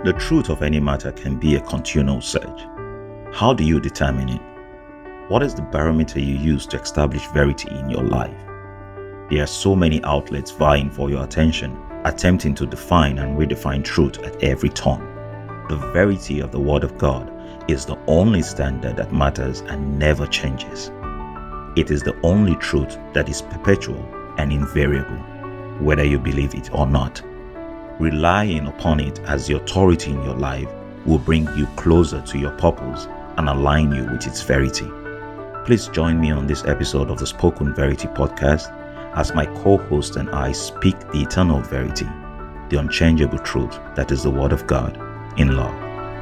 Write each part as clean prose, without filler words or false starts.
The truth of any matter can be a continual search. How do you determine it? What is the barometer you use to establish verity in your life? There are so many outlets vying for your attention, attempting to define and redefine truth at every turn. The verity of the Word of God is the only standard that matters and never changes. It is the only truth that is perpetual and invariable, whether you believe it or not. Relying upon it as the authority in your life will bring you closer to your purpose and align you with its verity. Please join me on this episode of the Spoken Verity podcast as my co-host and I speak the eternal verity, the unchangeable truth that is the Word of God in love.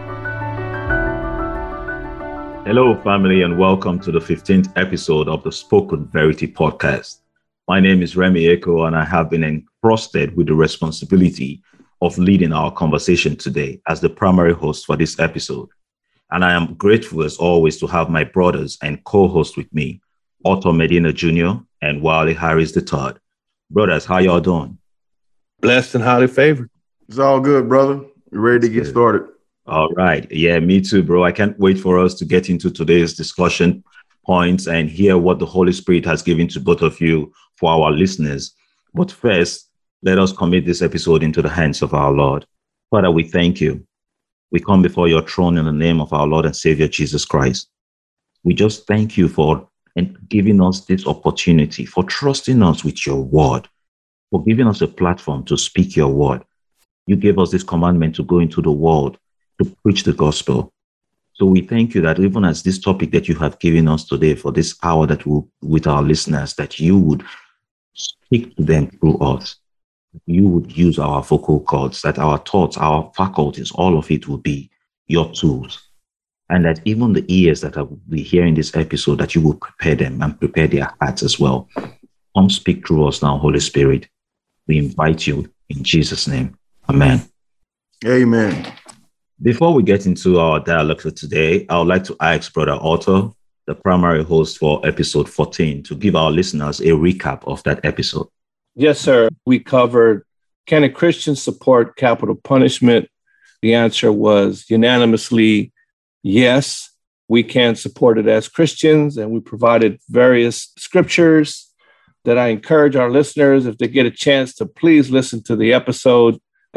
Hello, family, and welcome to the 15th episode of the Spoken Verity podcast. My name is Remy Eko, and I have been entrusted with the responsibility of leading our conversation today as the primary host for this episode. And I am grateful as always to have my brothers and co-host with me, Otto Medina Jr. and Wally Harris III. Brothers, how y'all doing? Blessed and highly favored. It's all good, brother. You ready to get started? All right. Yeah, me too, bro. I can't wait for us to get into today's discussion points and hear what the Holy Spirit has given to both of you for our listeners. But first, let us commit this episode into the hands of our Lord. Father, we thank you. We come before your throne in the name of our Lord and Savior, Jesus Christ. We just thank you for giving us this opportunity, for trusting us with your word, for giving us a platform to speak your word. You gave us this commandment to go into the world to preach the gospel. So we thank you that even as this topic that you have given us today for this hour that will, with our listeners, that you would speak to them through us. You would use our vocal cords, that our thoughts, our faculties, all of it will be your tools. And that even the ears that will be hearing this episode, that you will prepare them and prepare their hearts as well. Come speak through us now, Holy Spirit. We invite you in Jesus' name. Amen. Amen. Before we get into our dialogue for today, I would like to ask Brother Otto, the primary host for episode 14, to give our listeners a recap of that episode. Yes, sir. We covered, can a Christian support capital punishment? The answer was unanimously yes, we can support it as Christians, and we provided various scriptures that I encourage our listeners, if they get a chance, to please listen to the episode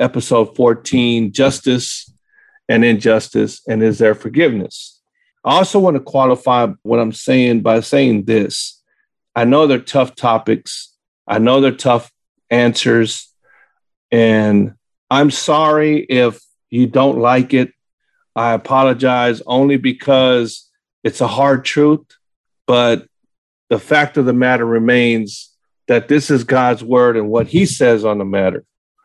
14, Justice and Injustice, and Is There Forgiveness? I also want to qualify what I'm saying by saying this. I know they're tough topics. I know they're tough answers, and I'm sorry if you don't like it. I apologize only because it's a hard truth, but the fact of the matter remains that this is God's word and what he says on the matter.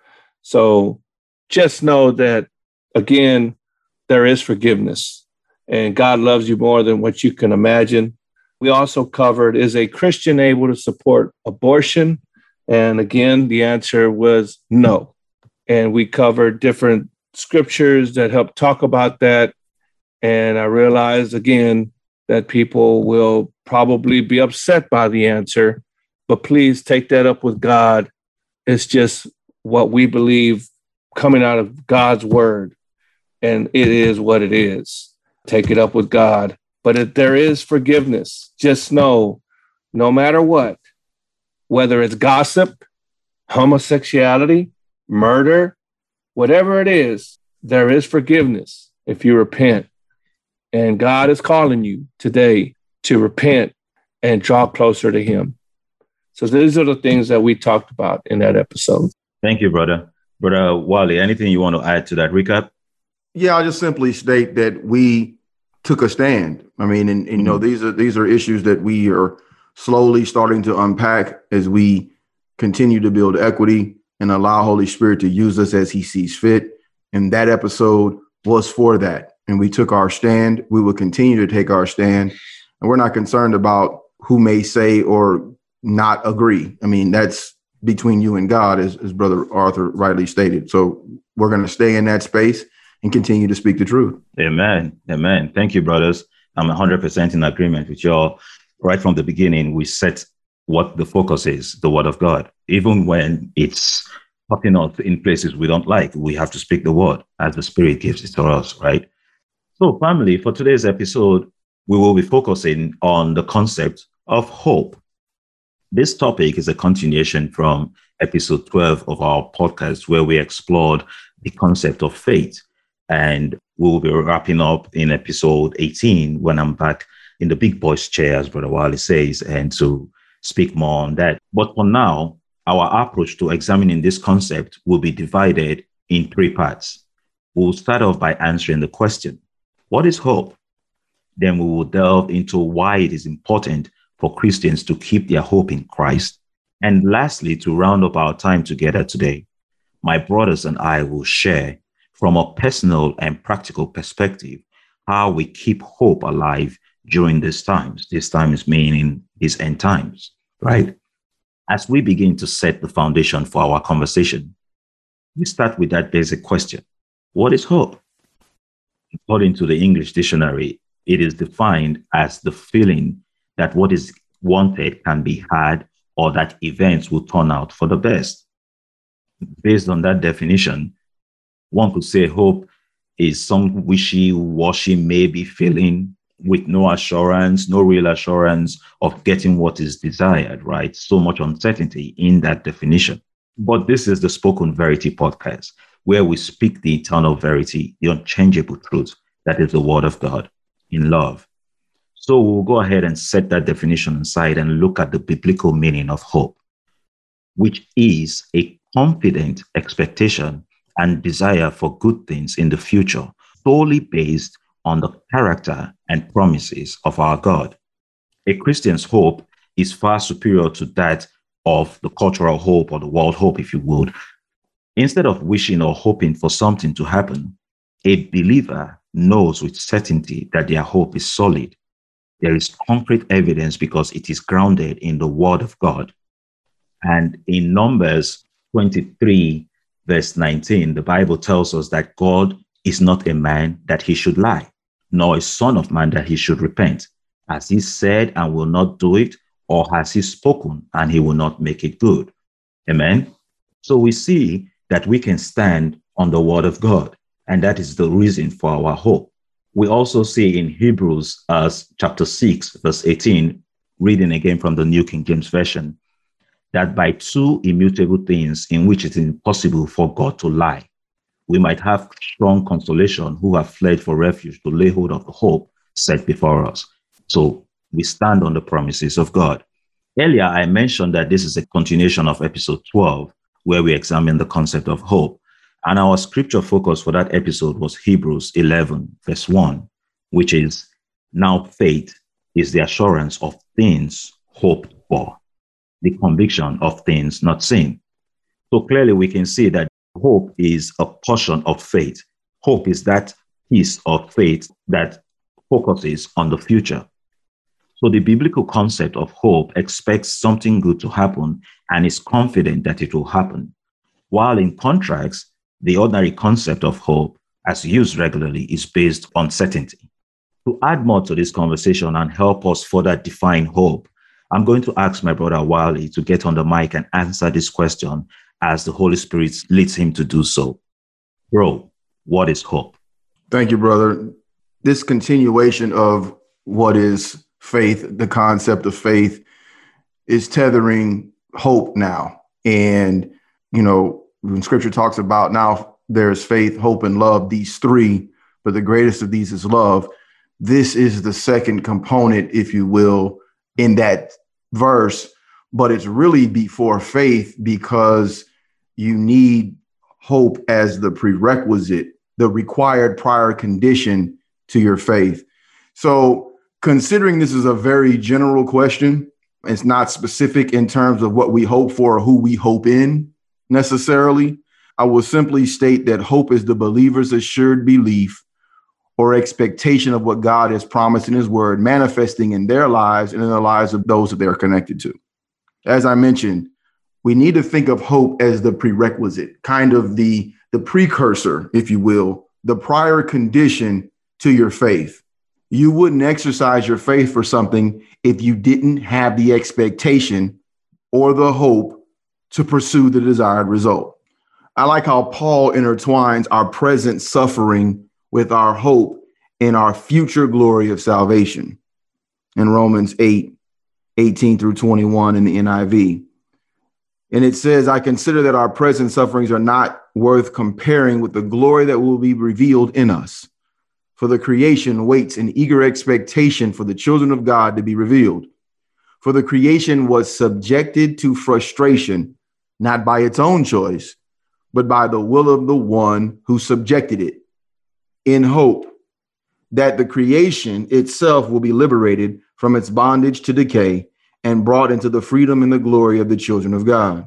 So just know that, again, there is forgiveness, and God loves you more than what you can imagine. We also covered, is a Christian able to support abortion? And again, the answer was no. And we covered different scriptures that help talk about that. And I realized, again, that people will probably be upset by the answer, but please take that up with God. It's just what we believe coming out of God's word, and it is what it is. Take it up with God. But if there is forgiveness, just know, no matter what, whether it's gossip, homosexuality, murder, whatever it is, there is forgiveness if you repent. And God is calling you today to repent and draw closer to him. So these are the things that we talked about in that episode. Thank you, brother. Brother Wally, anything you want to add to that recap? Yeah, I'll just simply state that we took a stand. I mean, and you know, these are issues that we are slowly starting to unpack as we continue to build equity and allow Holy Spirit to use us as he sees fit. And that episode was for that. And we took our stand. We will continue to take our stand. And we're not concerned about who may say or not agree. I mean, that's between you and God, as Brother Arthur rightly stated. So we're going to stay in that space and continue to speak the truth. Amen. Amen. Thank you, brothers. I'm 100% in agreement with y'all. Right from the beginning, we set what the focus is, the Word of God. Even when it's putting us in places we don't like. We have to speak the word as the Spirit gives it to us, right? So, family, for today's episode, we will be focusing on the concept of hope. This topic is a continuation from episode 12 of our podcast, where we explored the concept of faith. And we'll be wrapping up in episode 18 when I'm back in the big boy's chair, as Brother Wiley says, and to speak more on that. But for now, our approach to examining this concept will be divided in three parts. We'll start off by answering the question, what is hope? Then we will delve into why it is important for Christians to keep their hope in Christ. And lastly, to round up our time together today, my brothers and I will share from a personal and practical perspective how we keep hope alive during these times. These times meaning these end times, right? As we begin to set the foundation for our conversation, we start with that basic question. What is hope? According to the English dictionary, it is defined as the feeling that what is wanted can be had or that events will turn out for the best. Based on that definition, one could say hope is some wishy-washy maybe feeling with no assurance, no real assurance of getting what is desired, right? So much uncertainty in that definition. But this is the Spoken Verity podcast, where we speak the eternal verity, the unchangeable truth that is the word of God in love. So we'll go ahead and set that definition aside and look at the biblical meaning of hope, which is a confident expectation and desire for good things in the future, solely based on the character and promises of our God. A Christian's hope is far superior to that of the cultural hope or the world hope, if you would. Instead of wishing or hoping for something to happen, a believer knows with certainty that their hope is solid. There is concrete evidence because it is grounded in the word of God. And in Numbers 23, verse 19, the Bible tells us that God is not a man that he should lie, nor a son of man that he should repent. Has he said and will not do it, or has he spoken and he will not make it good? Amen. So we see that we can stand on the word of God, and that is the reason for our hope. We also see in Hebrews chapter 6, verse 18, reading again from the New King James Version, that by two immutable things in which it is impossible for God to lie, we might have strong consolation who have fled for refuge to lay hold of the hope set before us. So we stand on the promises of God. Earlier, I mentioned that this is a continuation of episode 12, where we examine the concept of hope. And our scripture focus for that episode was Hebrews 11, verse 1, which is, now faith is the assurance of things hoped for, the conviction of things not seen. So clearly we can see that hope is a portion of faith. Hope is that piece of faith that focuses on the future. So the biblical concept of hope expects something good to happen and is confident that it will happen. While in contrast, the ordinary concept of hope, as used regularly, is based on certainty. To add more to this conversation and help us further define hope, I'm going to ask my brother Wiley to get on the mic and answer this question as the Holy Spirit leads him to do so. Bro, what is hope? Thank you, brother. This continuation of what is faith, the concept of faith, is tethering hope now. And, you know, when scripture talks about now there's faith, hope, and love, these three, but the greatest of these is love. This is the second component, if you will, in that verse, but it's really before faith because you need hope as the prerequisite, the required prior condition to your faith. So considering this is a very general question, it's not specific in terms of what we hope for or who we hope in necessarily, I will simply state that hope is the believer's assured belief or expectation of what God has promised in his word, manifesting in their lives and in the lives of those that they are connected to. As I mentioned, we need to think of hope as the prerequisite, kind of the precursor, if you will, the prior condition to your faith. You wouldn't exercise your faith for something if you didn't have the expectation or the hope to pursue the desired result. I like how Paul intertwines our present suffering with our hope in our future glory of salvation in Romans 8:18 through 21 in the NIV. And it says, I consider that our present sufferings are not worth comparing with the glory that will be revealed in us. For the creation waits in eager expectation for the children of God to be revealed. For the creation was subjected to frustration, not by its own choice, but by the will of the one who subjected it, in hope that the creation itself will be liberated from its bondage to decay and brought into the freedom and the glory of the children of God.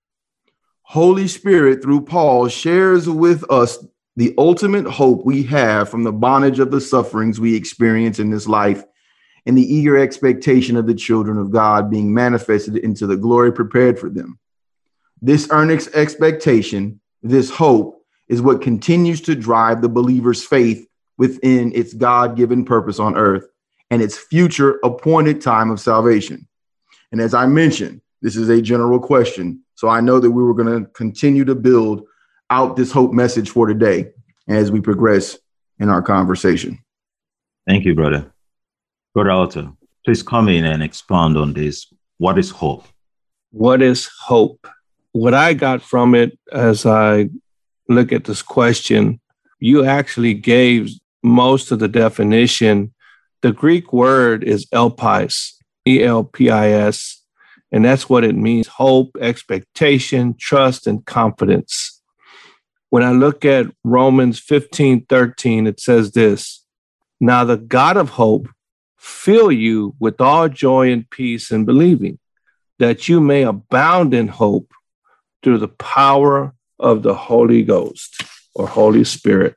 Holy Spirit, through Paul, shares with us the ultimate hope we have from the bondage of the sufferings we experience in this life and the eager expectation of the children of God being manifested into the glory prepared for them. This earnest expectation, this hope, is what continues to drive the believer's faith within its God-given purpose on earth and its future appointed time of salvation. And as I mentioned, this is a general question. So I know that we were going to continue to build out this hope message for today as we progress in our conversation. Thank you, brother. Brother Otto, please come in and expound on this. What is hope? What is hope? What I got from it as I look at this question, you actually gave most of the definition. The Greek word is elpis, E-L-P-I-S, and that's what it means: hope, expectation, trust, and confidence. When I look at Romans 15:13, it says this: now the God of hope fill you with all joy and peace in believing, that you may abound in hope through the power of the Holy Ghost or Holy Spirit.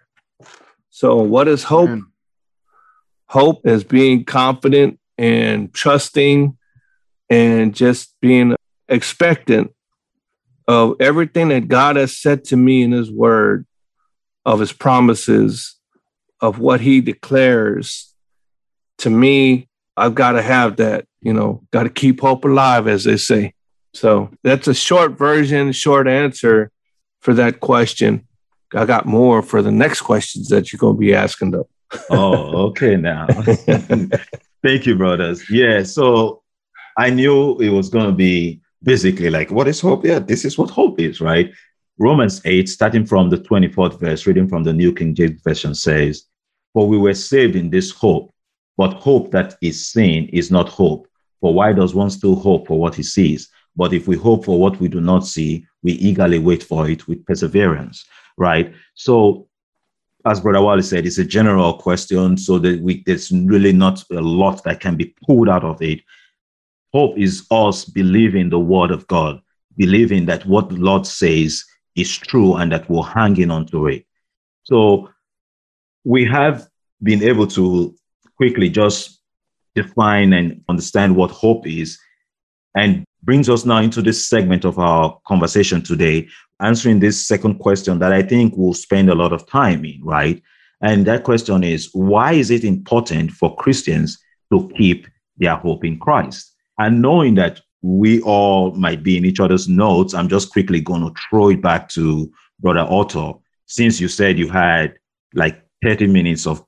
So what is hope? Amen. Hope is being confident and trusting and just being expectant of everything that God has said to me in his word, of his promises, of what he declares to me. I've got to have that, got to keep hope alive, as they say. So that's a short version, short answer for that question. I got more for the next questions that you're going to be asking, though. Oh, okay now. Thank you, brothers. Yeah, so I knew it was going to be basically like, what is hope? Yeah, this is what hope is, right? Romans 8, starting from the 24th verse, reading from the New King James Version, says, for we were saved in this hope, but hope that is seen is not hope. For why does one still hope for what he sees? But if we hope for what we do not see, we eagerly wait for it with perseverance, right? So as Brother Wally said, it's a general question, so that there's really not a lot that can be pulled out of it. Hope is us believing the word of God, believing that what the Lord says is true and that we're hanging on to it. So we have been able to quickly just define and understand what hope is, and brings us now into this segment of our conversation today, answering this second question that I think we'll spend a lot of time in, right? And that question is, why is it important for Christians to keep their hope in Christ? And knowing that we all might be in each other's notes, I'm just quickly going to throw it back to Brother Otto. Since you said you had like 30 minutes of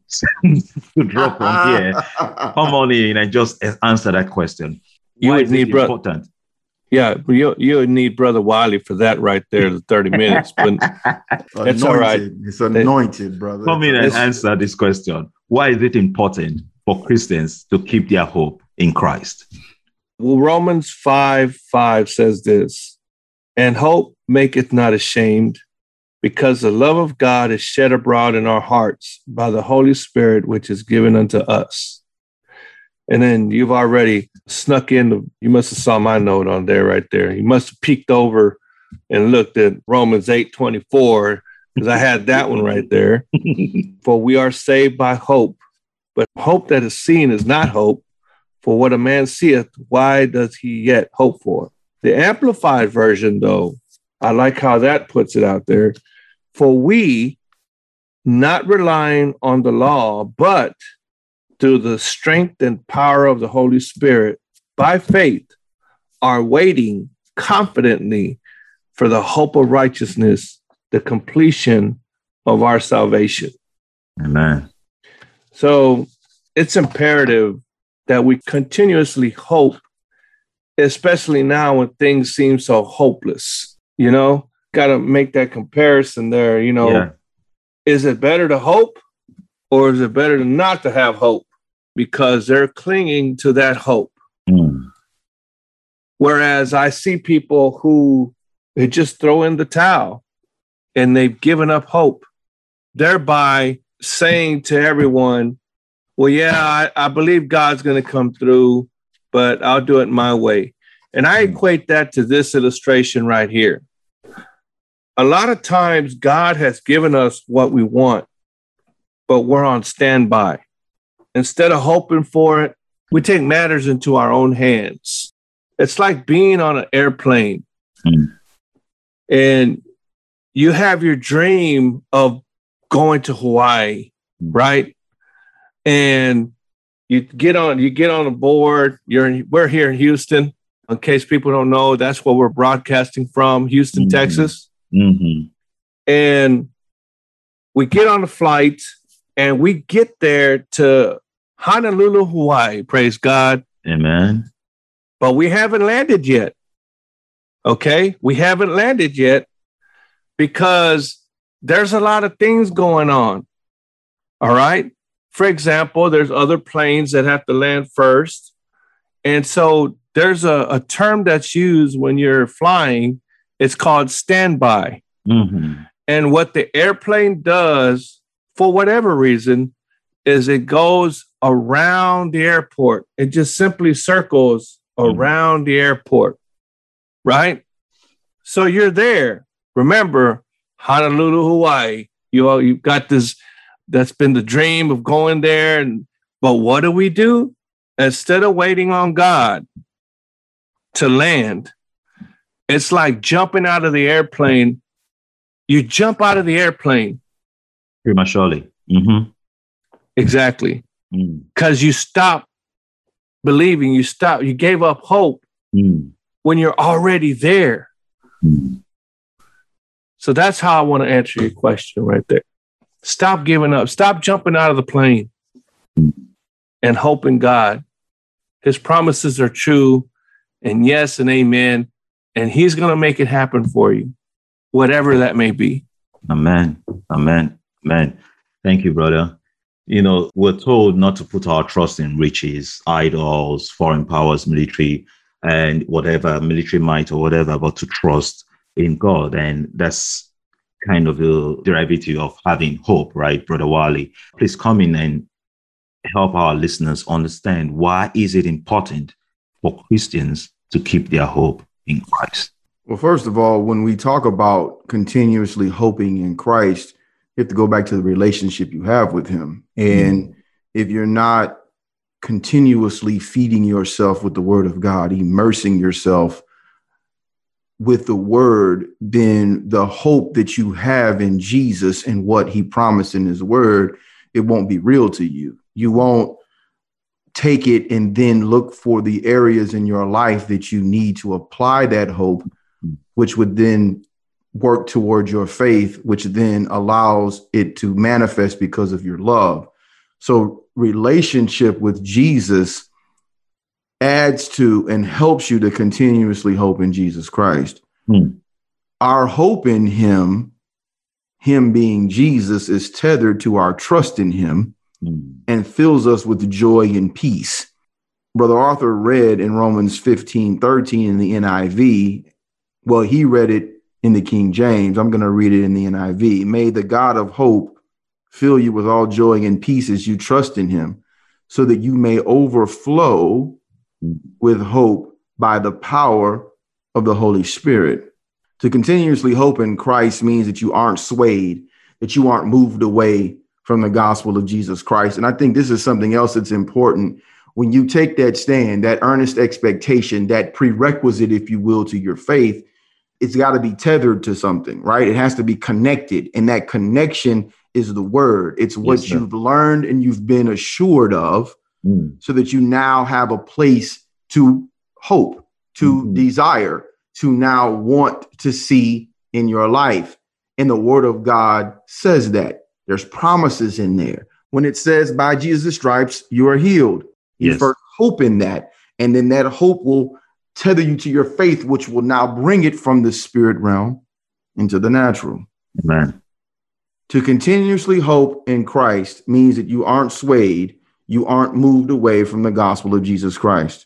to drop on here, come on in and just answer that question. You Why would is need it important? Yeah, you would need Brother Wiley for that right there, the 30 minutes. But that's all right. It's anointed, brother. Come in and answer this question. Why is it important for Christians to keep their hope in Christ? Well, Romans 5:5 says this: and hope maketh not ashamed, because the love of God is shed abroad in our hearts by the Holy Spirit, which is given unto us. And then you've already snuck in, you must have saw my note on there right there. You must have peeked over and looked at Romans 8:24, because I had that one right there. For we are saved by hope, but hope that is seen is not hope. For what a man seeth, why does he yet hope for? The Amplified version, though, I like how that puts it out there. For we, not relying on the law, but through the strength and power of the Holy Spirit, by faith, are waiting confidently for the hope of righteousness, the completion of our salvation. Amen. So it's imperative that we continuously hope, especially now when things seem so hopeless. Got to make that comparison there. Is it better to hope, or is it better not to have hope? Because they're clinging to that hope. Whereas I see people who they just throw in the towel and they've given up hope, thereby saying to everyone, well, yeah, I believe God's going to come through, but I'll do it my way. And I equate that to this illustration right here. A lot of times God has given us what we want, but we're on standby. Instead of hoping for it, we take matters into our own hands. It's like being on an airplane and you have your dream of going to Hawaii, right? And you get on the board. We're here in Houston. In case people don't know, that's where we're broadcasting from, Houston, Texas. And we get on the flight and we get there to Honolulu, Hawaii. Praise God. Amen. But we haven't landed yet. Okay? We haven't landed yet because there's a lot of things going on. All right? For example, there's other planes that have to land first. And so there's a term that's used when you're flying. It's called standby. And what the airplane does, for whatever reason, is it goes around the airport. It just simply circles around the airport, right? So you're there. Remember, Honolulu, Hawaii. You've got this. That's been the dream of going there. But what do? Instead of waiting on God to land, it's like jumping out of the airplane. You jump out of the airplane prematurely. Exactly. Because you stop believing, you gave up hope when you're already there. So that's how I want to answer your question right there. Stop giving up. Stop jumping out of the plane and hope in God. His promises are true, and yes and amen. And he's going to make it happen for you, whatever that may be. Amen. Amen. Amen. Thank you, brother. We're told not to put our trust in riches, idols, foreign powers, military, and whatever, military might or whatever, but to trust in God. And that's kind of the derivative of having hope, right, Brother Wally? Please come in and help our listeners understand why is it important for Christians to keep their hope in Christ? Well, first of all, when we talk about continuously hoping in Christ, you have to go back to the relationship you have with him. And if you're not continuously feeding yourself with the word of God, immersing yourself with the word, then the hope that you have in Jesus and what he promised in his word, it won't be real to you. You won't take it and then look for the areas in your life that you need to apply that hope, which would then work towards your faith, which then allows it to manifest because of your love. So relationship with Jesus adds to and helps you to continuously hope in Jesus Christ. Our hope in him being Jesus, is tethered to our trust in him and fills us with joy and peace. Brother Arthur read in Romans 15:13 in the NIV. Well, he read it in the King James. I'm going to read it in the NIV. May the God of hope fill you with all joy and peace as you trust in him, so that you may overflow with hope by the power of the Holy Spirit. To continuously hope in Christ means that you aren't swayed, that you aren't moved away from the gospel of Jesus Christ. And I think this is something else that's important. When you take that stand, that earnest expectation, that prerequisite, if you will, to your faith, it's got to be tethered to something, right? It has to be connected. And that connection is the word. It's what you've learned and you've been assured of, so that you now have a place to hope, to desire, to now want to see in your life. And the word of God says that. There's promises in there. When it says by Jesus' stripes, you are healed. You first hope in that. And then that hope will tether you to your faith, which will now bring it from the spirit realm into the natural. Amen. To continuously hope in Christ means that you aren't swayed. You aren't moved away from the gospel of Jesus Christ.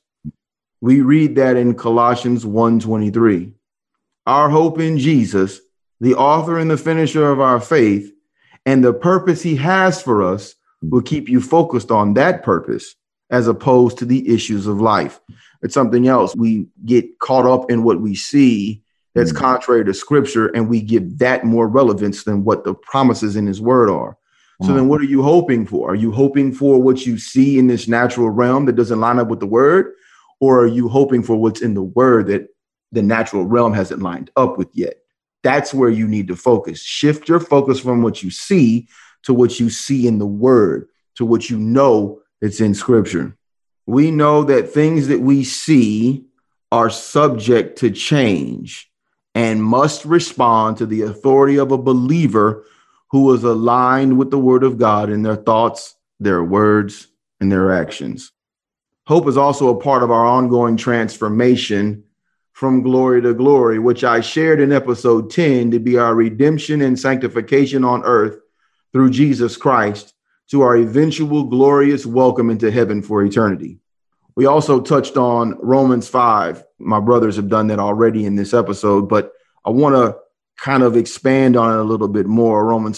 We read that in Colossians 1:23. Our hope in Jesus, the author and the finisher of our faith, and the purpose he has for us will keep you focused on that purpose as opposed to the issues of life. It's something else. We get caught up in what we see that's contrary to scripture, and we give that more relevance than what the promises in his word are. So then what are you hoping for? Are you hoping for what you see in this natural realm that doesn't line up with the word? Or are you hoping for what's in the word that the natural realm hasn't lined up with yet? That's where you need to focus. Shift your focus from what you see to what you see in the word, to what you know that's in scripture. We know that things that we see are subject to change and must respond to the authority of a believer who is aligned with the word of God in their thoughts, their words, and their actions. Hope is also a part of our ongoing transformation from glory to glory, which I shared in episode 10 to be our redemption and sanctification on earth through Jesus Christ to our eventual glorious welcome into heaven for eternity. We also touched on Romans 5. My brothers have done that already in this episode, but I want to kind of expand on it a little bit more. Romans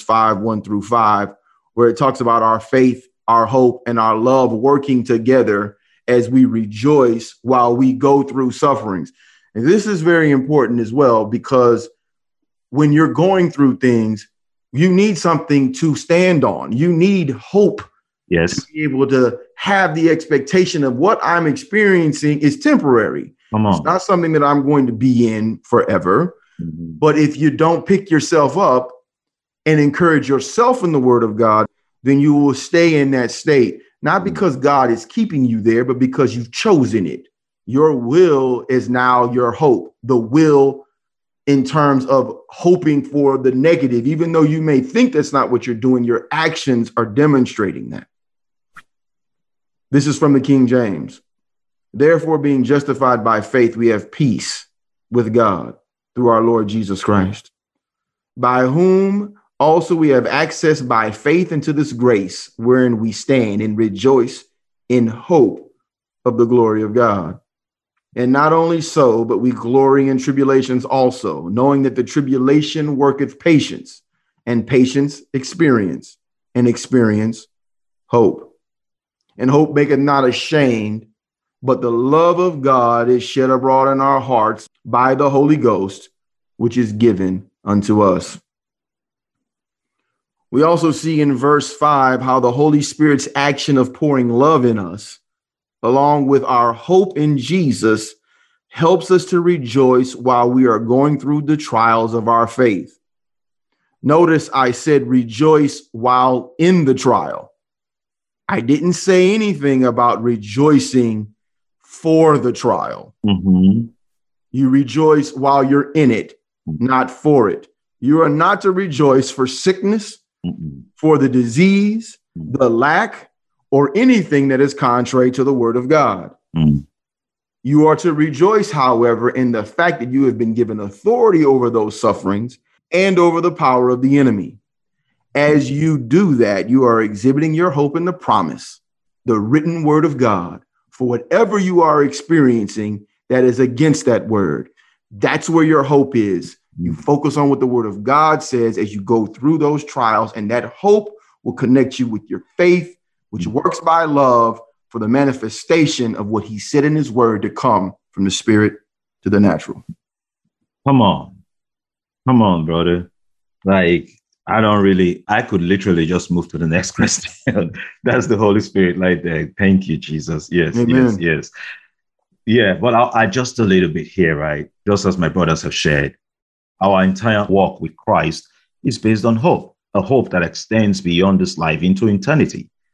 5:1-5, where it talks about our faith, our hope, and our love working together as we rejoice while we go through sufferings. And this is very important as well, because when you're going through things, you need something to stand on. You need hope. Yes. To be able to have the expectation of what I'm experiencing is temporary. It's not something that I'm going to be in forever. Mm-hmm. But if you don't pick yourself up and encourage yourself in the word of God, then you will stay in that state, not because God is keeping you there, but because you've chosen it. Your will is now your hope, the will in terms of hoping for the negative. Even though you may think that's not what you're doing, your actions are demonstrating that. This is from the King James. Therefore, being justified by faith, we have peace with God through our Lord Jesus Christ, by whom also we have access by faith into this grace wherein we stand and rejoice in hope of the glory of God. And not only so, but we glory in tribulations also, knowing that the tribulation worketh patience, and patience experience, and experience hope. And hope maketh not ashamed, but the love of God is shed abroad in our hearts by the Holy Ghost, which is given unto us. We also see in verse 5 how the Holy Spirit's action of pouring love in us, along with our hope in Jesus, helps us to rejoice while we are going through the trials of our faith. Notice I said rejoice while in the trial. I didn't say anything about rejoicing for the trial. Mm-hmm. You rejoice while you're in it, not for it. You are not to rejoice for sickness, for the disease, the lack, or anything that is contrary to the word of God. You are to rejoice, however, in the fact that you have been given authority over those sufferings and over the power of the enemy. As you do that, you are exhibiting your hope in the promise, the written word of God, for whatever you are experiencing that is against that word. That's where your hope is. You focus on what the word of God says as you go through those trials, and that hope will connect you with your faith, which works by love, for the manifestation of what he said in his word to come from the spirit to the natural. Come on, brother. Like, I could literally just move to the next question. That's the Holy Spirit right there. Thank you, Jesus. Yes, Amen. Yes. Yeah, but I'll adjust a little bit here, right? Just as my brothers have shared, our entire walk with Christ is based on hope, a hope that extends beyond this life into eternity.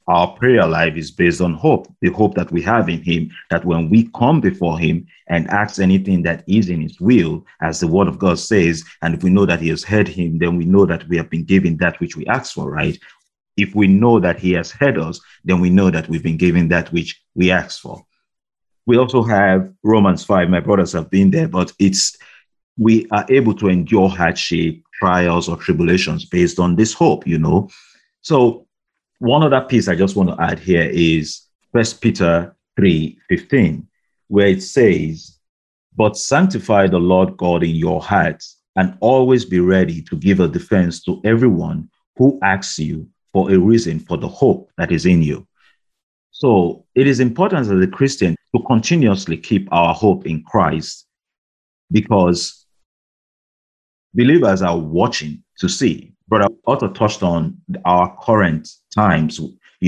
Our prayer life is based on hope, the hope that we have in him, that when we come before him and ask anything that is in his will, as the word of God says, and if we know that he has heard him, then we know that we have been given that which we asked for, right? If we know that he has heard us, then we know that we've been given that which we asked for. We also have Romans 5. My brothers have been there, but we are able to endure hardship, trials, or tribulations based on this hope, So one other piece I just want to add here is 1 Peter 3:15, where it says, "But sanctify the Lord God in your hearts, and always be ready to give a defense to everyone who asks you for a reason for the hope that is in you." So it is important as a Christian to continuously keep our hope in Christ, because believers are watching to see. Brother Otto touched on our current times,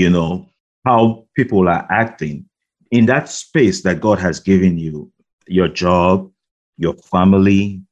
how people are acting in that space that God has given you, your job, your family,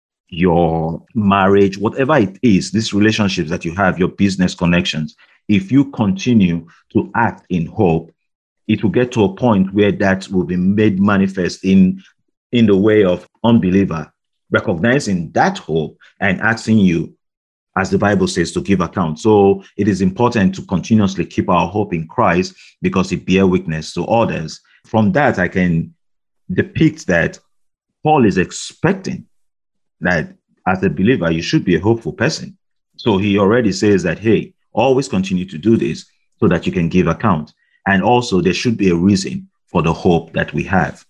your marriage, whatever it is, these relationships that you have, your business connections. If you continue to act in hope, it will get to a point where that will be made manifest in the way of unbeliever recognizing that hope and asking you, as the Bible says, to give account. So it is important to continuously keep our hope in Christ, because it bears witness to others. From that, I can depict that Paul is expecting that as a believer, you should be a hopeful person. So he already says that, hey, always continue to do this so that you can give account. And also there should be a reason for the hope that we have.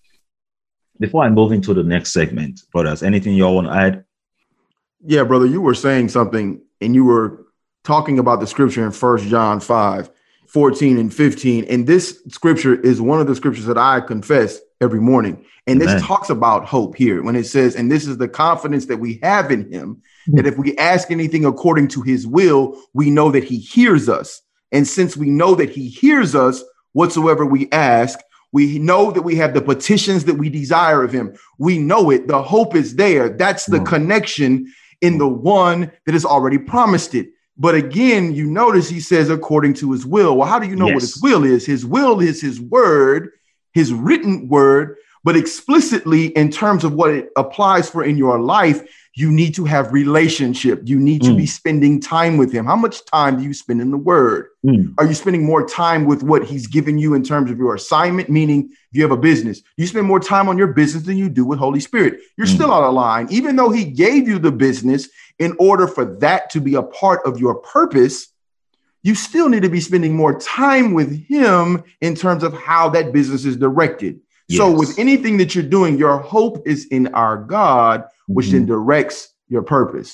Before I move into the next segment, brothers, anything you all want to add? Yeah, brother, you were saying something, and you were talking about the scripture in 1 John 5:14 and 15. And this scripture is one of the scriptures that I confess every morning. And Amen. This talks about hope here when it says, "And this is the confidence that we have in him, that if we ask anything according to his will, we know that he hears us. And since we know that he hears us, whatsoever we ask, we know that we have the petitions that we desire of him." We know it. The hope is there. That's the connection in the one that has already promised it. But again, you notice he says according to his will. Well, how do you know what his will is? His will is his word, his written word, but explicitly in terms of what it applies for in your life, you need to have relationship. You need to be spending time with him. How much time do you spend in the word? Are you spending more time with what he's given you in terms of your assignment? Meaning, if you have a business, you spend more time on your business than you do with Holy Spirit. You're still out of line, even though he gave you the business in order for that to be a part of your purpose. You still need to be spending more time with him in terms of how that business is directed. Yes. So with anything that you're doing, your hope is in our God, which then directs your purpose.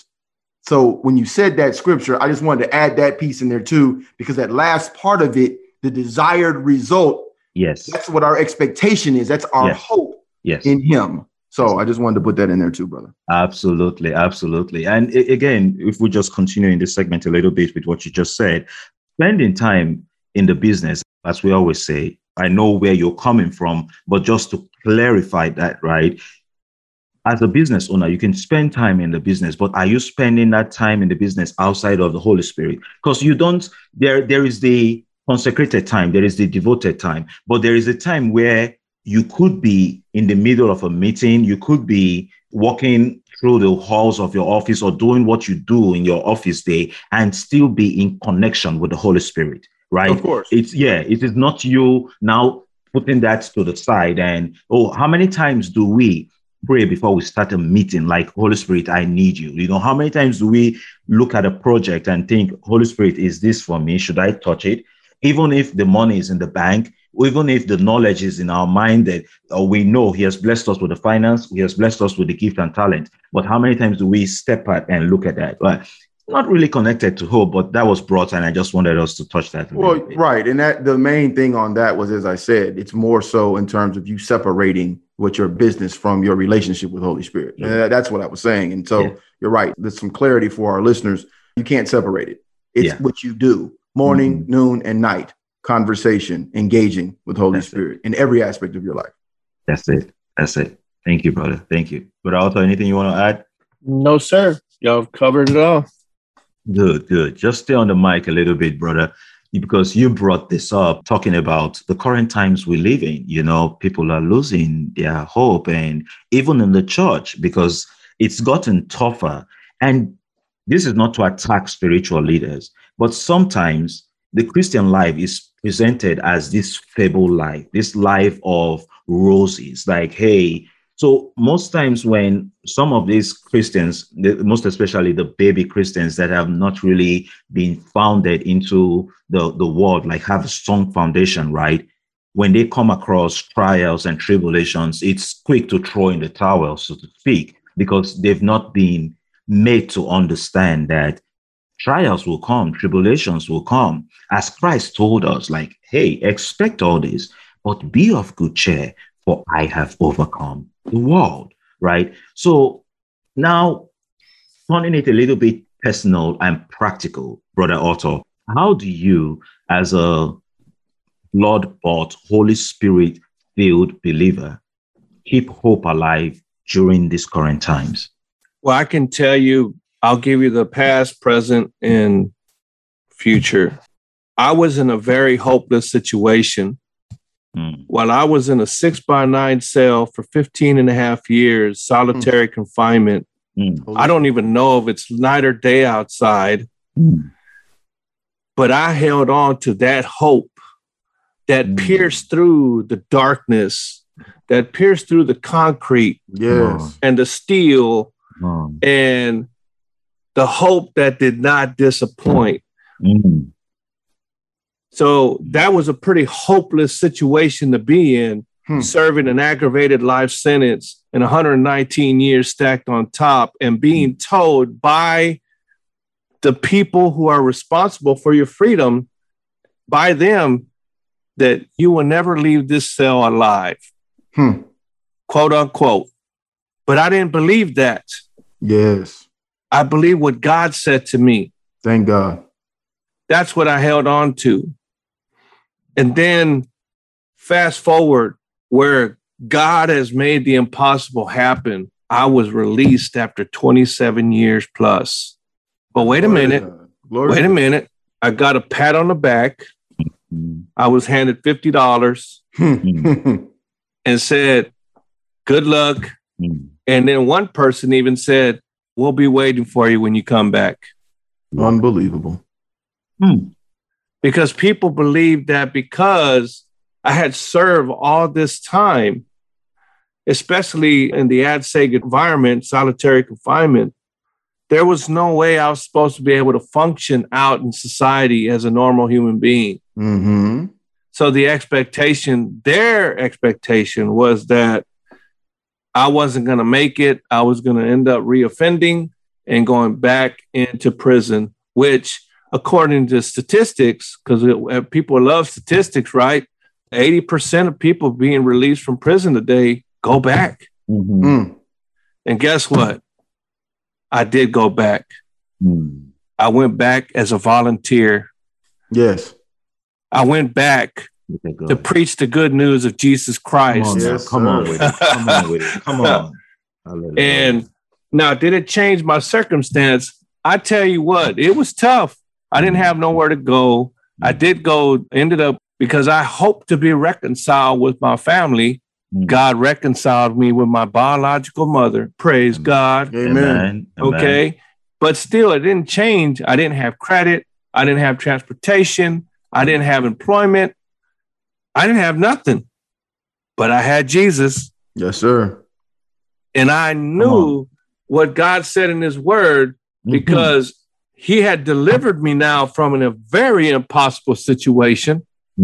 So when you said that scripture, I just wanted to add that piece in there too, because that last part of it, the desired result, that's what our expectation is. That's our hope in him. So I just wanted to put that in there too, brother. Absolutely. Absolutely. And again, if we just continue in this segment a little bit with what you just said, spending time in the business, as we always say, I know where you're coming from, but just to clarify that, right? As a business owner, you can spend time in the business, but are you spending that time in the business outside of the Holy Spirit? Because you don't, there is the consecrated time, there is the devoted time, but there is a time where you could be in the middle of a meeting, you could be walking through the halls of your office or doing what you do in your office day and still be in connection with the Holy Spirit. Right. Of course. It is not you now putting that to the side and, how many times do we pray before we start a meeting like, Holy Spirit, I need you? How many times do we look at a project and think, Holy Spirit, is this for me? Should I touch it? Even if the money is in the bank, even if the knowledge is in our mind that we know he has blessed us with the finance, he has blessed us with the gift and talent. But how many times do we step out and look at that? Well, not really connected to hope, but that was brought, and I just wanted us to touch that. Well, right. And that the main thing on that was, as I said, it's more so in terms of you separating what your business from your relationship with Holy Spirit. Yeah. That's what I was saying. And so you're right. There's some clarity for our listeners. You can't separate it. It's what you do morning, noon, and night, conversation, engaging with Holy Spirit in every aspect of your life. That's it. Thank you, brother. Thank you. But also, anything you want to add? No, sir. Y'all have covered it all. Good. Just stay on the mic a little bit, brother. because you brought this up, talking about the current times we live in. People are losing their hope, and even in the church, because it's gotten tougher. And this is not to attack spiritual leaders, but sometimes the Christian life is presented as this fable life, this life of roses. Like, hey, so most times when some of these Christians, most especially the baby Christians that have not really been founded into the world, like have a strong foundation, right? When they come across trials and tribulations, it's quick to throw in the towel, so to speak, because they've not been made to understand that trials will come, tribulations will come. As Christ told us, like, hey, expect all this, but be of good cheer, for I have overcome the world, right? So now, turning it a little bit personal and practical, Brother Otto, how do you, as a Lord-bought, Holy Spirit-filled believer, keep hope alive during these current times? Well, I can tell you, I'll give you the past, present, and future. I was in a very hopeless situation. While I was in a 6x9 cell for 15 and a half years, solitary confinement. I don't even know if it's night or day outside, but I held on to that hope that pierced through the darkness, that pierced through the concrete and the steel, and the hope that did not disappoint. So that was a pretty hopeless situation to be in, serving an aggravated life sentence and 119 years stacked on top, and being told by the people who are responsible for your freedom, by them, that you will never leave this cell alive, quote unquote. But I didn't believe that. Yes. I believe what God said to me. Thank God. That's what I held on to. And then fast forward, where God has made the impossible happen. I was released after 27 years plus. But wait a minute. Wait a minute. I got a pat on the back. I was handed $50 and said, good luck. And then one person even said, we'll be waiting for you when you come back. Unbelievable. Because people believed that because I had served all this time, especially in the ADSEG environment, solitary confinement, there was no way I was supposed to be able to function out in society as a normal human being. So their expectation was that I wasn't going to make it. I was going to end up reoffending and going back into prison, which, according to statistics, because people love statistics, right? 80% of people being released from prison today go back. And guess what? I did go back. I went back as a volunteer. Yes. I went back to preach the good news of Jesus Christ. Come on with it. Come on. And now, did it change my circumstance? I tell you what, it was tough. I didn't have nowhere to go. I did go, ended up, because I hoped to be reconciled with my family. God reconciled me with my biological mother. Praise God. Amen. Okay. But still, it didn't change. I didn't have credit. I didn't have transportation. I didn't have employment. I didn't have nothing. But I had Jesus. Yes, sir. And I knew what God said in his word, because he had delivered me now from a very impossible situation.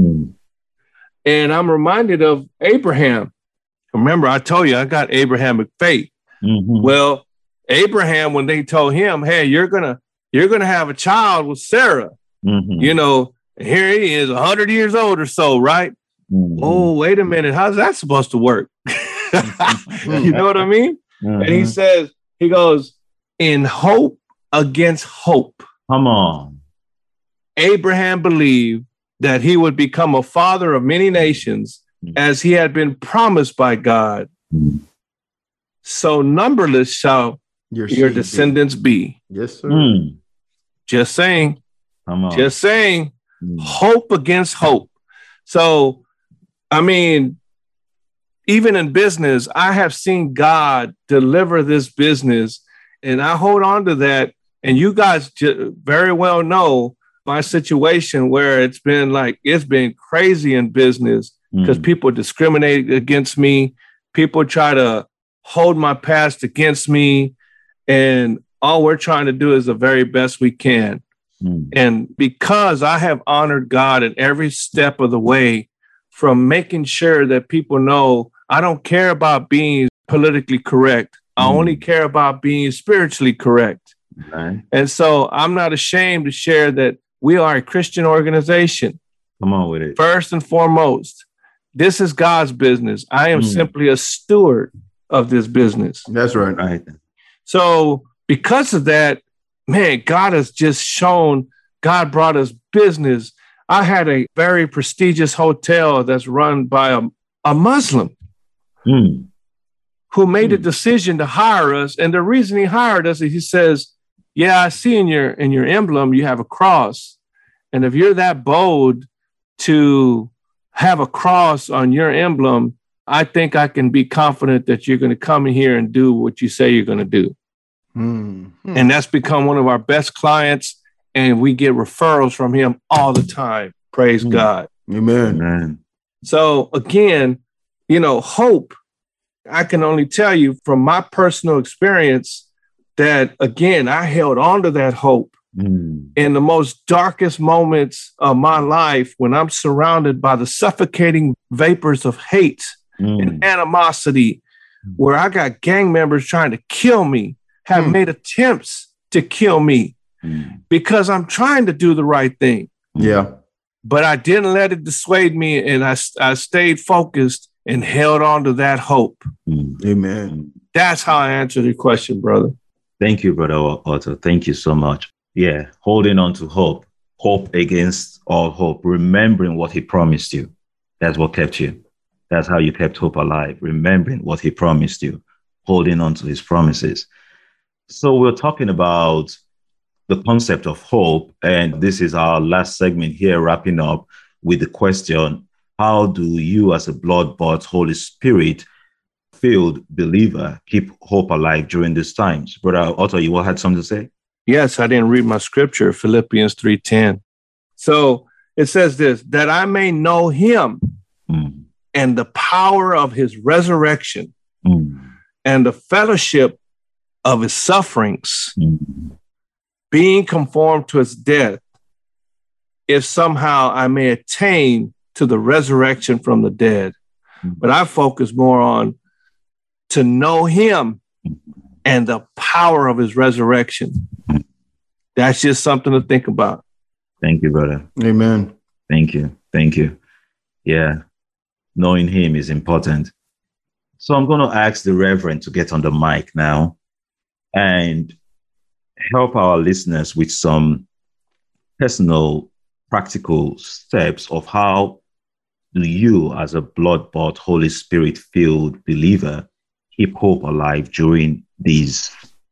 And I'm reminded of Abraham. Remember, I told you I got Abrahamic faith. Well, Abraham, when they told him, hey, you're gonna have a child with Sarah, you know, here he is 100 years old or so, right? Oh, wait a minute. How's that supposed to work? You know what I mean? And he says, he goes, in hope against hope. Come on. Abraham believed that he would become a father of many nations, as he had been promised by God. So numberless shall your descendants be. Yes, sir. Just saying. Come on. Just saying. Hope against hope. So, I mean, even in business, I have seen God deliver this business, and I hold on to that. And you guys very well know my situation where it's been crazy in business because people discriminate against me. People try to hold my past against me. And all we're trying to do is the very best we can. And because I have honored God in every step of the way, from making sure that people know I don't care about being politically correct. I only care about being spiritually correct. Right. And so I'm not ashamed to share that we are a Christian organization. Come on with it. First and foremost, this is God's business. I am simply a steward of this business. That's right. Right. So because of that, man, God has just shown, God brought us business. I had a very prestigious hotel that's run by a Muslim who made a decision to hire us. And the reason he hired us is he says, yeah, I see in your emblem, you have a cross. And if you're that bold to have a cross on your emblem, I think I can be confident that you're going to come in here and do what you say you're going to do. And that's become one of our best clients. And we get referrals from him all the time. Praise God. Amen. So again, hope, I can only tell you from my personal experience that, again, I held on to that hope in the most darkest moments of my life when I'm surrounded by the suffocating vapors of hate and animosity, where I got gang members trying to kill me, have made attempts to kill me because I'm trying to do the right thing. Yeah. But I didn't let it dissuade me, and I stayed focused and held on to that hope. Amen. That's how I answered your question, brother. Thank you, Brother Otto. Thank you so much. Yeah, holding on to hope, hope against all hope, remembering what he promised you. That's what kept you. That's how you kept hope alive, remembering what he promised you, holding on to his promises. So we're talking about the concept of hope, and this is our last segment here, wrapping up with the question, how do you as a blood-bought Holy Spirit-filled believer keep hope alive during these times? Brother Otto, you had something to say? Yes, I didn't read my scripture, Philippians 3:10. So it says this, that I may know him and the power of his resurrection and the fellowship of his sufferings, being conformed to his death, if somehow I may attain to the resurrection from the dead. But I focus more on to know him and the power of his resurrection. That's just something to think about. Thank you, brother. Amen. Thank you. Thank you. Yeah. Knowing him is important. So I'm going to ask the Reverend to get on the mic now and help our listeners with some personal, practical steps of how do you, as a blood-bought, Holy Spirit-filled believer, keep hope alive during these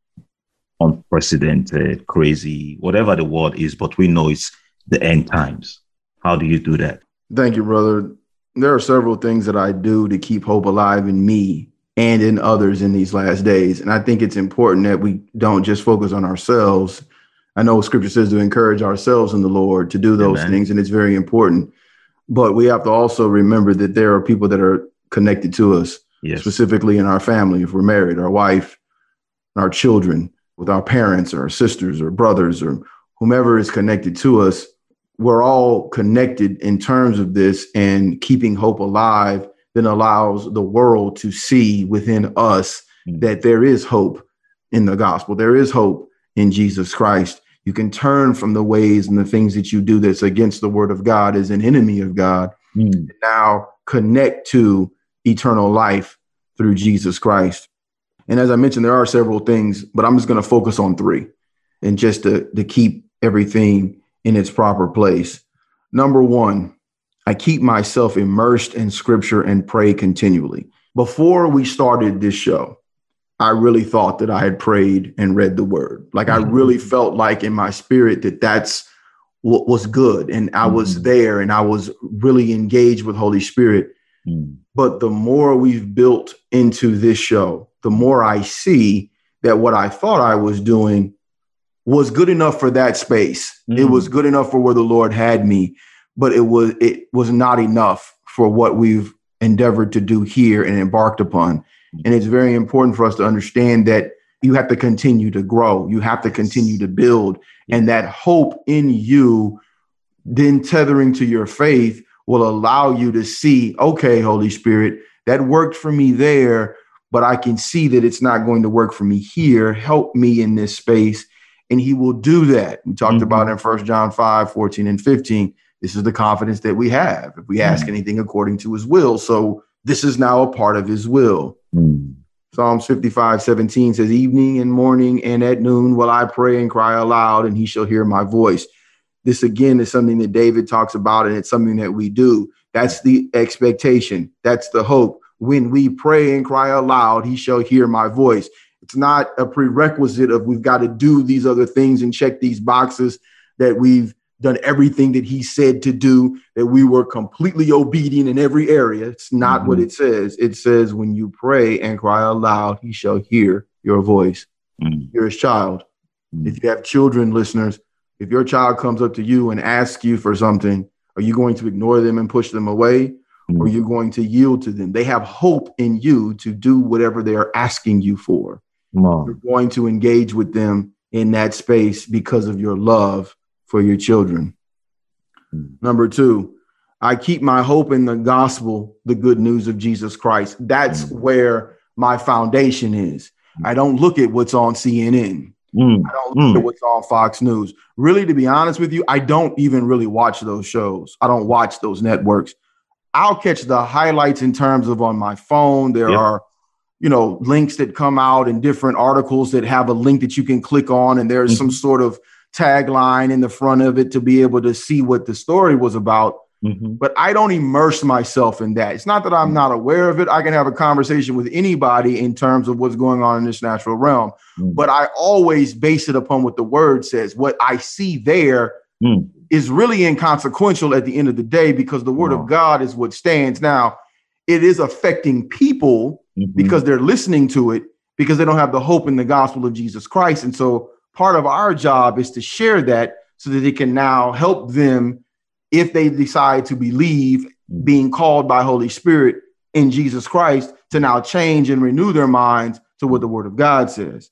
unprecedented, crazy, whatever the word is, but we know it's the end times. How do you do that? Thank you, brother. There are several things that I do to keep hope alive in me and in others in these last days. And I think it's important that we don't just focus on ourselves. I know scripture says to encourage ourselves in the Lord to do those things, and it's very important. But we have to also remember that there are people that are connected to us, specifically in our family, if we're married, our wife, our children, with our parents or our sisters or brothers or whomever is connected to us. We're all connected in terms of this, and keeping hope alive then allows the world to see within us that there is hope in the gospel. There is hope in Jesus Christ. You can turn from the ways and the things that you do that's against the word of God as an enemy of God. Now connect to eternal life through Jesus Christ. And as I mentioned, there are several things, but I'm just going to focus on three and just to keep everything in its proper place. Number one, I keep myself immersed in scripture and pray continually. Before we started this show, I really thought that I had prayed and read the word. Like I really felt like in my spirit that that's was good, and I was there, and I was really engaged with Holy Spirit. But the more we've built into this show, the more I see that what I thought I was doing was good enough for that space. It was good enough for where the Lord had me, but it was not enough for what we've endeavored to do here and embarked upon. And it's very important for us to understand that you have to continue to grow. You have to continue to build. And that hope in you, then tethering to your faith, will allow you to see, okay, Holy Spirit, that worked for me there, but I can see that it's not going to work for me here. Help me in this space. And he will do that. We talked about in 1 John 5:14 and 15. This is the confidence that we have if we ask anything according to his will. So this is now a part of his will. Psalms 55:17 says, evening and morning and at noon will I pray and cry aloud, and he shall hear my voice. This, again, is something that David talks about, and it's something that we do. That's the expectation. That's the hope. When we pray and cry aloud, he shall hear my voice. It's not a prerequisite of we've got to do these other things and check these boxes, that we've done everything that he said to do, that we were completely obedient in every area. It's not what it says. It says, when you pray and cry aloud, he shall hear your voice. You're his child. If you have children, listeners, if your child comes up to you and asks you for something, are you going to ignore them and push them away? Or are you going to yield to them? They have hope in you to do whatever they are asking you for. You're going to engage with them in that space because of your love for your children. Number 2, I keep my hope in the gospel, the good news of Jesus Christ. That's where my foundation is. I don't look at what's on CNN. I don't look at what's on Fox News. Really, to be honest with you, I don't even really watch those shows. I don't watch those networks. I'll catch the highlights in terms of on my phone. There are, links that come out and different articles that have a link that you can click on, and there's some sort of tagline in the front of it to be able to see what the story was about. But I don't immerse myself in that. It's not that I'm not aware of it. I can have a conversation with anybody in terms of what's going on in this natural realm. But I always base it upon what the word says. What I see there is really inconsequential at the end of the day, because the word of God is what stands. Now, it is affecting people because they're listening to it, because they don't have the hope in the gospel of Jesus Christ. And so part of our job is to share that so that it can now help them, if they decide to believe, being called by Holy Spirit in Jesus Christ, to now change and renew their minds to what the word of God says.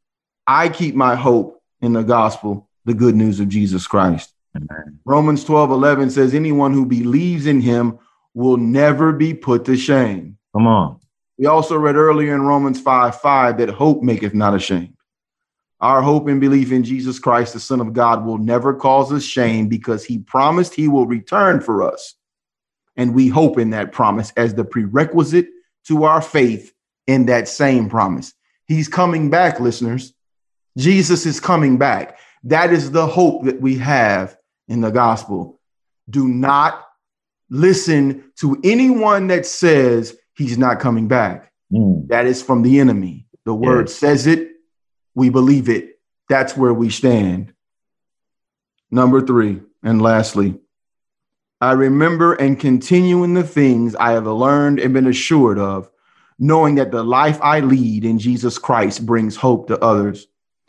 I keep my hope in the gospel, the good news of Jesus Christ. Amen. Romans 12:11 says, anyone who believes in him will never be put to shame. Come on. We also read earlier in Romans 5:5 that hope maketh not ashamed. Our hope and belief in Jesus Christ, the Son of God, will never cause us shame, because he promised he will return for us. And we hope in that promise as the prerequisite to our faith in that same promise. He's coming back, listeners. Jesus is coming back. That is the hope that we have in the gospel. Do not listen to anyone that says he's not coming back. That is from the enemy. The word says it. We believe it. That's where we stand. Number 3, and lastly, I remember and continue in the things I have learned and been assured of, knowing that the life I lead in Jesus Christ brings hope to others.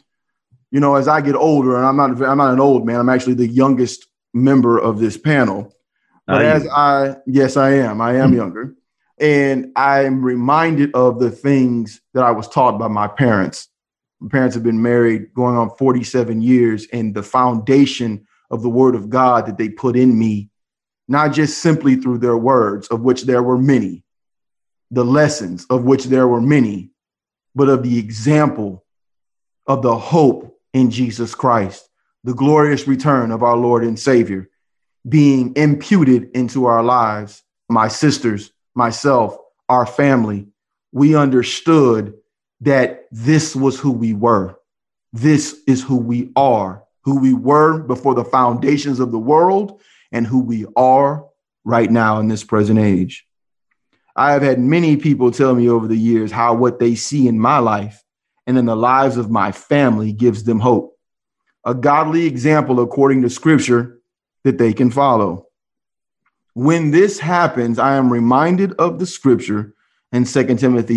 As I get older, and I'm not an old man, I'm actually the youngest member of this panel. But yes, I am younger. And I'm reminded of the things that I was taught by my parents. My parents have been married going on 47 years, and the foundation of the word of God that they put in me, not just simply through their words, of which there were many, the lessons of which there were many, but of the example of the hope in Jesus Christ, the glorious return of our Lord and Savior being imputed into our lives. My sisters, myself, our family, we understood that this was who we were. This is who we are, who we were before the foundations of the world, and who we are right now in this present age. I have had many people tell me over the years how what they see in my life and in the lives of my family gives them hope. a godly example according to scripture that they can follow. When this happens, I am reminded of the scripture in 2 Timothy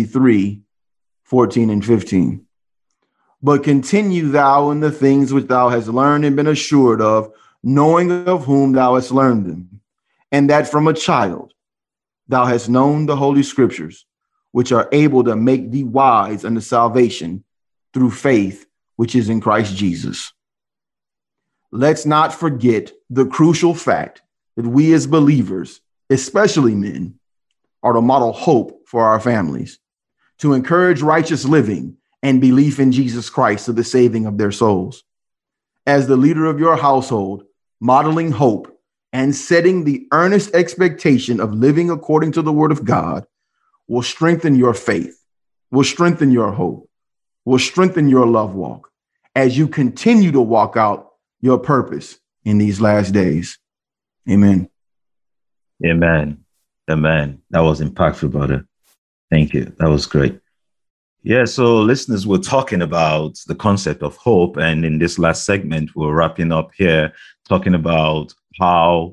3:14 and 15. But continue thou in the things which thou hast learned and been assured of, knowing of whom thou hast learned them, and that from a child thou hast known the holy scriptures, which are able to make thee wise unto salvation through faith, which is in Christ Jesus. Let's not forget the crucial fact that we as believers, especially men, are to model hope for our families, to encourage righteous living and belief in Jesus Christ to the saving of their souls. As the leader of your household, modeling hope and setting the earnest expectation of living according to the word of God will strengthen your faith, will strengthen your hope, will strengthen your love walk as you continue to walk out your purpose in these last days. Amen. Amen. Amen. That was impactful, brother. Thank you. That was great. Yeah, so listeners, we're talking about the concept of hope. And in this last segment, we're wrapping up here, talking about how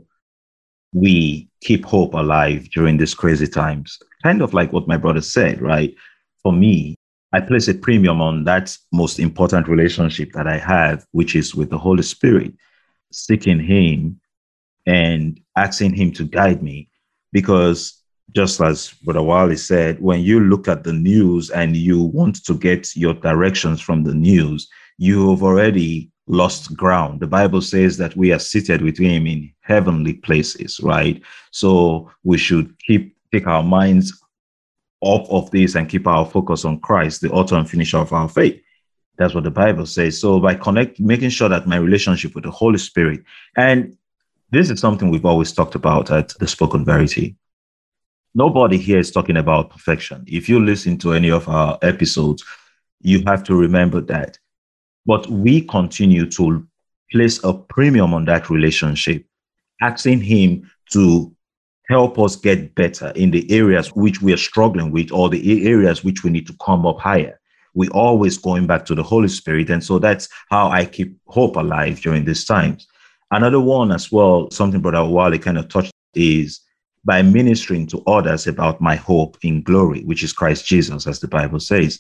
we keep hope alive during these crazy times. Kind of like what my brother said, right? For me, I place a premium on that most important relationship that I have, which is with the Holy Spirit, seeking him and asking him to guide me. Because just as Brother Wally said, when you look at the news and you want to get your directions from the news, you've already lost ground. The Bible says that we are seated with him in heavenly places, right? So we should take our minds off of this and keep our focus on Christ, the author and finisher of our faith. That's what the Bible says. So by making sure that my relationship with the Holy Spirit, and this is something we've always talked about at the Spoken Verity. Nobody here is talking about perfection. If you listen to any of our episodes, you have to remember that. But we continue to place a premium on that relationship, asking him to help us get better in the areas which we are struggling with or the areas which we need to come up higher. We always going back to the Holy Spirit. And so that's how I keep hope alive during these times. Another one as well, something Brother Wally kind of touched, is by ministering to others about my hope in glory, which is Christ Jesus, as the Bible says.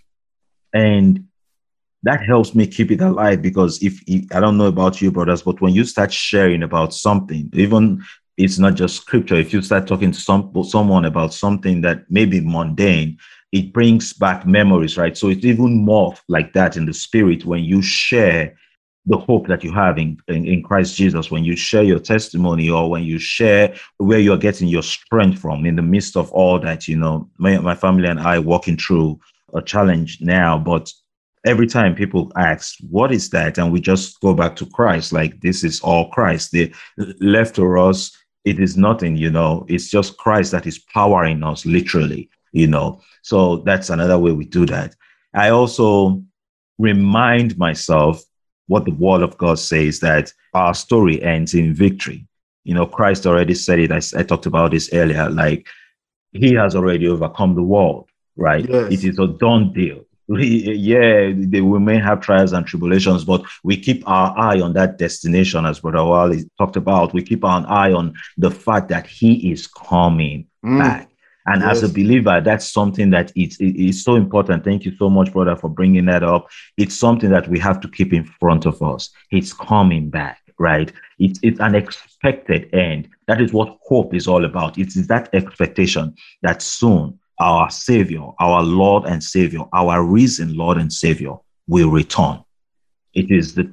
And that helps me keep it alive, because if I don't know about you, brothers, but when you start sharing about something, even it's not just scripture, if you start talking to someone about something that may be mundane, it brings back memories, right? So it's even more like that in the spirit when you share the hope that you have in Christ Jesus, when you share your testimony or when you share where you're getting your strength from in the midst of all that, my family and I walking through a challenge now, but every time people ask, what is that? And we just go back to Christ, like this is all Christ. The left to us, it is nothing, it's just Christ that is powering us literally, So that's another way we do that. I also remind myself what the word of God says, that our story ends in victory. Christ already said it. I talked about this earlier, like he has already overcome the world, right? Yes. It is a done deal. Yeah, we may have trials and tribulations, but we keep our eye on that destination, as Brother Wally talked about. We keep our eye on the fact that he is coming back. And as a believer, that's something that it's so important. Thank you so much, brother, for bringing that up. It's something that we have to keep in front of us. It's coming back, right? It's an expected end. That is what hope is all about. It's that expectation that soon our Savior, our Lord and Savior, our risen Lord and Savior will return. It is the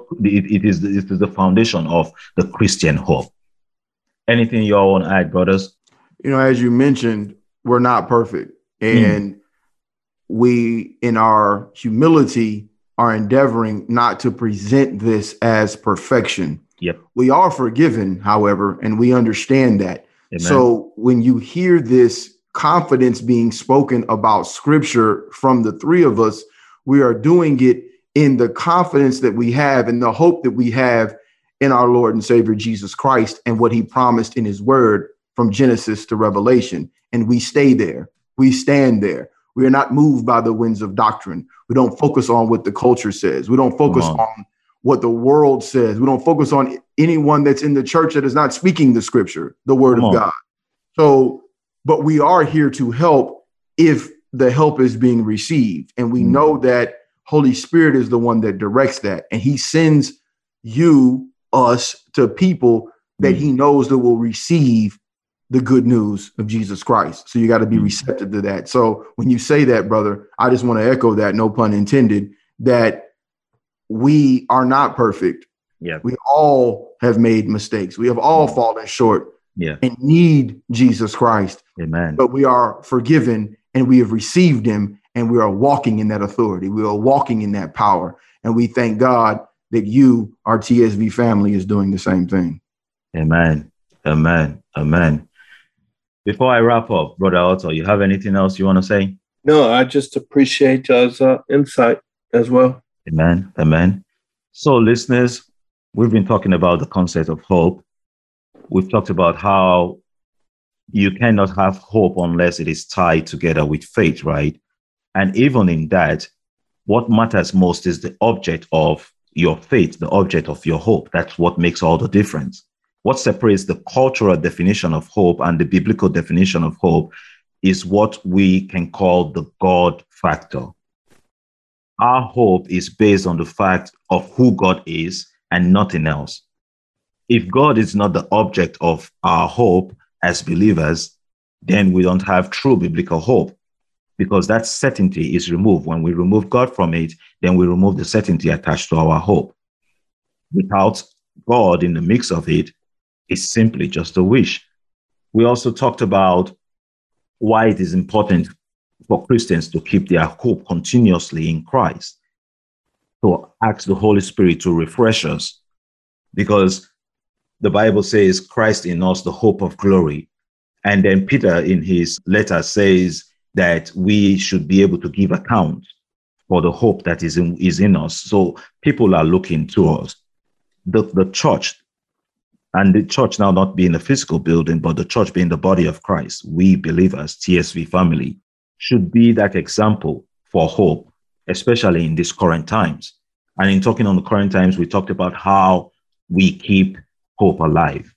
foundation of the Christian hope. Anything you all want to add, brothers? As you mentioned, we're not perfect. And we, in our humility, are endeavoring not to present this as perfection. Yep. We are forgiven, however, and we understand that. Amen. So when you hear this confidence being spoken about scripture from the three of us, we are doing it in the confidence that we have and the hope that we have in our Lord and Savior, Jesus Christ, and what he promised in his word from Genesis to Revelation. And we stay there. We stand there. We are not moved by the winds of doctrine. We don't focus on what the culture says. We don't focus on what the world says. We don't focus on anyone that's in the church that is not speaking the scripture, the word of God. So, but we are here to help if the help is being received. And we know that Holy Spirit is the one that directs that. And he sends us to people that he knows that will receive the good news of Jesus Christ. So you got to be receptive to that. So when you say that, brother, I just want to echo that, no pun intended, that we are not perfect. Yeah. We all have made mistakes. We have all fallen short and need Jesus Christ. Amen. But we are forgiven and we have received him and we are walking in that authority. We are walking in that power. And we thank God that you, our TSV family, is doing the same thing. Amen. Amen. Amen. Before I wrap up, Brother Otto, you have anything else you want to say? No, I just appreciate y'all's insight as well. Amen. Amen. So, listeners, we've been talking about the concept of hope. We've talked about how you cannot have hope unless it is tied together with faith, right? And even in that, what matters most is the object of your faith, the object of your hope. That's what makes all the difference. What separates the cultural definition of hope and the biblical definition of hope is what we can call the God factor. Our hope is based on the fact of who God is and nothing else. If God is not the object of our hope as believers, then we don't have true biblical hope, because that certainty is removed. When we remove God from it, then we remove the certainty attached to our hope. Without God in the mix of it, it's simply just a wish. We also talked about why it is important for Christians to keep their hope continuously in Christ, to ask the Holy Spirit to refresh us, because the Bible says Christ in us, the hope of glory. And then Peter in his letter says that we should be able to give account for the hope that is in us. So people are looking to us. The church, and the church now not being a physical building, but the church being the body of Christ, we believers, TSV family, should be that example for hope, especially in these current times. And in talking on the current times, we talked about how we keep hope alive.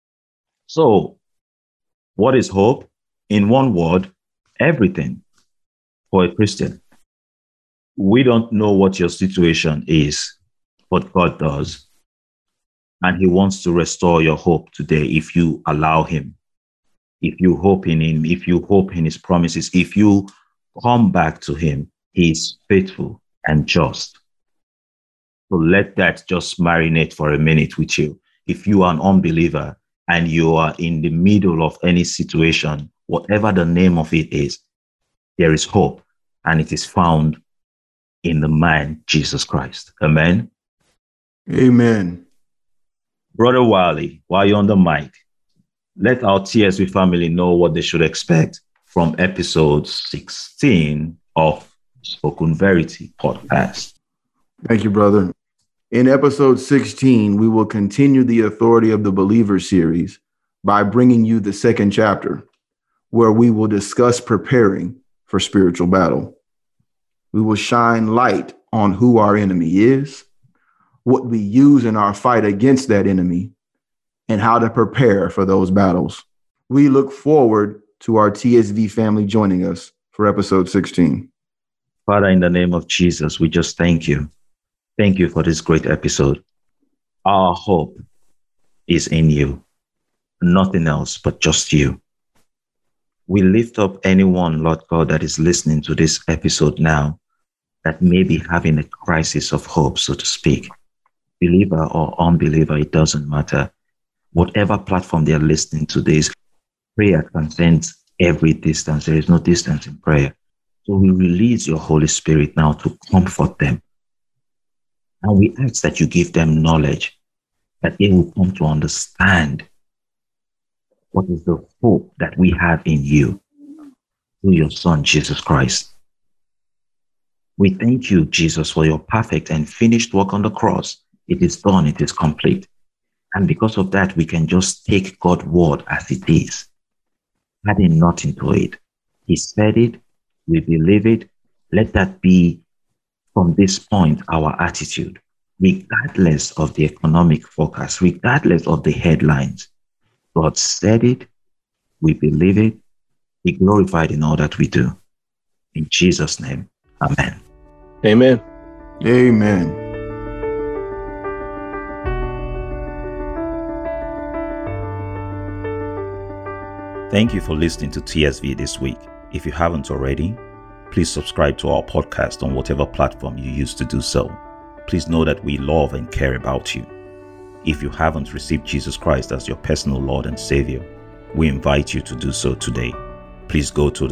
So what is hope? In one word, everything for a Christian. We don't know what your situation is, but God does. And he wants to restore your hope today if you allow him, if you hope in him, if you hope in his promises, if you come back to him. He is faithful and just. So let that just marinate for a minute with you. If you are an unbeliever and you are in the middle of any situation, whatever the name of it is, there is hope, and it is found in the man, Jesus Christ. Amen. Amen. Brother Wiley, while you're on the mic, let our TSV family know what they should expect from episode 16 of Spoken Verity podcast. Thank you, brother. In episode 16, we will continue the Authority of the Believer series by bringing you the second chapter, where we will discuss preparing for spiritual battle. We will shine light on who our enemy is, what we use in our fight against that enemy, and how to prepare for those battles. We look forward to our TSV family joining us for episode 16. Father, in the name of Jesus, we just thank you. Thank you for this great episode. Our hope is in you, nothing else but just you. We lift up anyone, Lord God, that is listening to this episode now that may be having a crisis of hope, so to speak. Believer or unbeliever, it doesn't matter. Whatever platform they're listening to this, prayer transcends every distance. There is no distance in prayer. So we release your Holy Spirit now to comfort them. And we ask that you give them knowledge, that they will come to understand what is the hope that we have in you through your Son, Jesus Christ. We thank you, Jesus, for your perfect and finished work on the cross. It is done. It is complete. And because of that, we can just take God's word as it is, adding nothing to it. He said it. We believe it. Let that be, from this point, our attitude. regardless of the economic forecast, regardless of the headlines. God said it, we believe it, be glorified in all that we do. In Jesus' name, amen. Amen. Amen. Thank you for listening to TSV this week. If you haven't already, please subscribe to our podcast on whatever platform you use to do so. Please know that we love and care about you. If you haven't received Jesus Christ as your personal Lord and Savior, we invite you to do so today. Please go to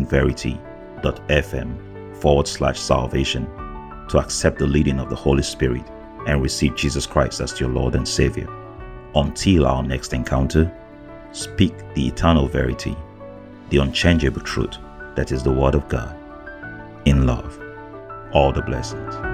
thespokenverity.fm/salvation to accept the leading of the Holy Spirit and receive Jesus Christ as your Lord and Savior. Until our next encounter, speak the eternal verity, the unchangeable truth that is the Word of God, in love. All the blessings.